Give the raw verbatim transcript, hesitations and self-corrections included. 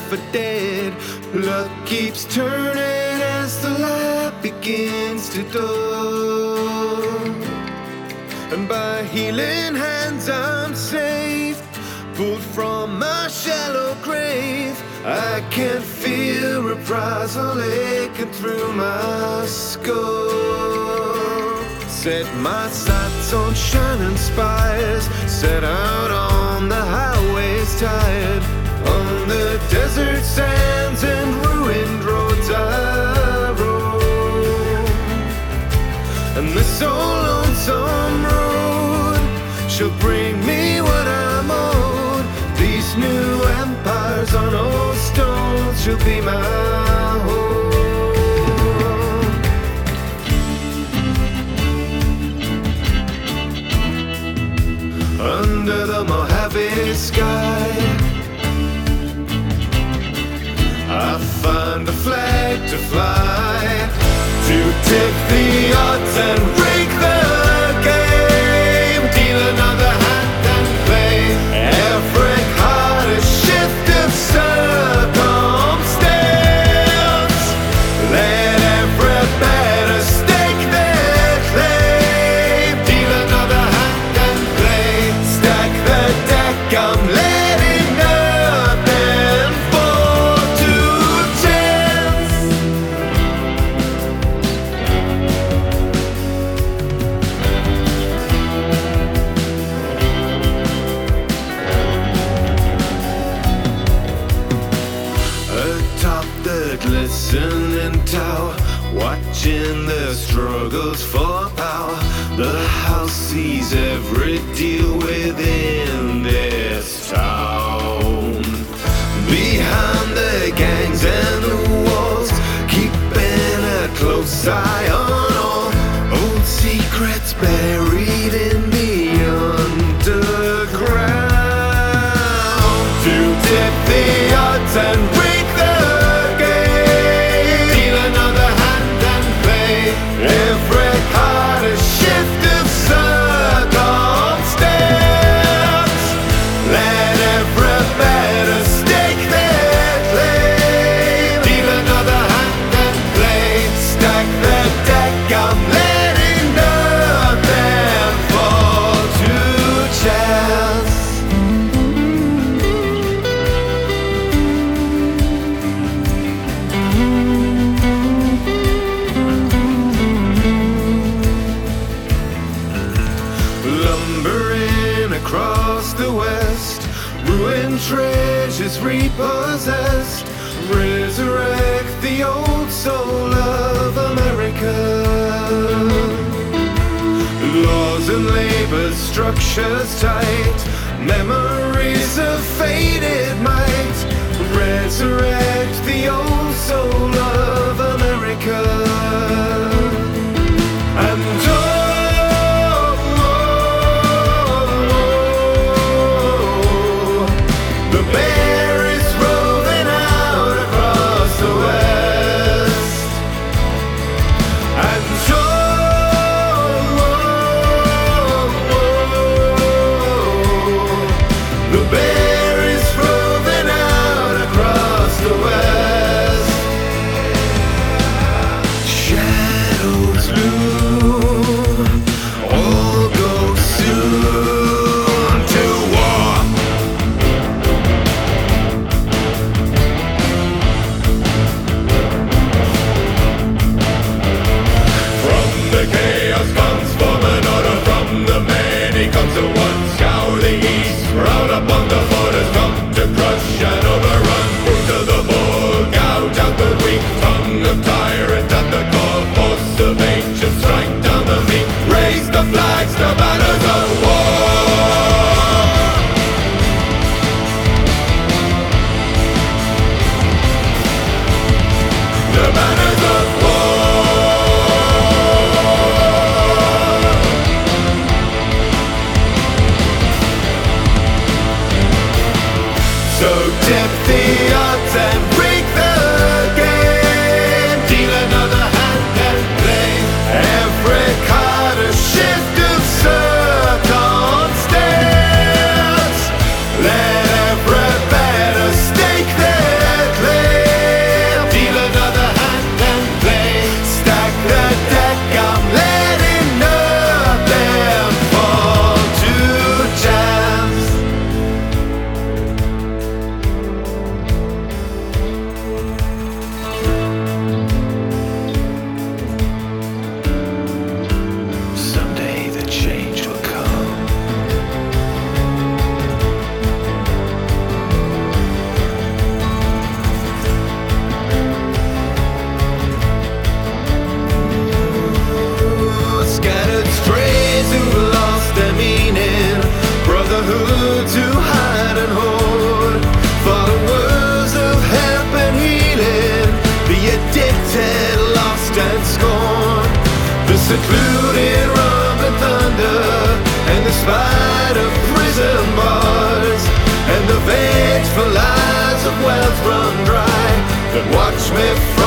for dead. Luck keeps turning as the light begins to dawn. And by healing hands I'm saved, pulled from my shallow grave. I can feel reprisal aching through my skull. Set my sights on shining spires, set out on the highways tired, on the desert sands and ruined roads I roam. And this old lonesome road shall bring me what I'm owed. These new empires on old stones shall be my home. Under the Mojave sky, I find a flag to fly, to tip the odds and break the game, deal another hand and play. Every heart a shift of circumstance, let every better stake their claim, deal another hand and play. Stack the deck, I'm letting nothing fall to chance. Atop the glistening tower, watching the struggles for power, the house sees every deal within this town. Behind the gangs and the walls, keeping a close eye on all old secrets buried in the underground. To tip the odds and break the game, deal another hand and play. Every card a shift of circumstance, let every better stake their claim, deal another hand and play. Stack the deck, I'm letting nothing fall to chance. Lumbering across the west, ruined treasures repossessed, resurrect the old soul of America. Laws and labor structures tight, memories of faded might, resurrect the old soul of America. And the bear is rolling out across the west, and so the bear is rolling out across the west. Shadows secluded rumbling thunder, and the spite of prison bars, and the vengeful eyes of wells run dry that watch me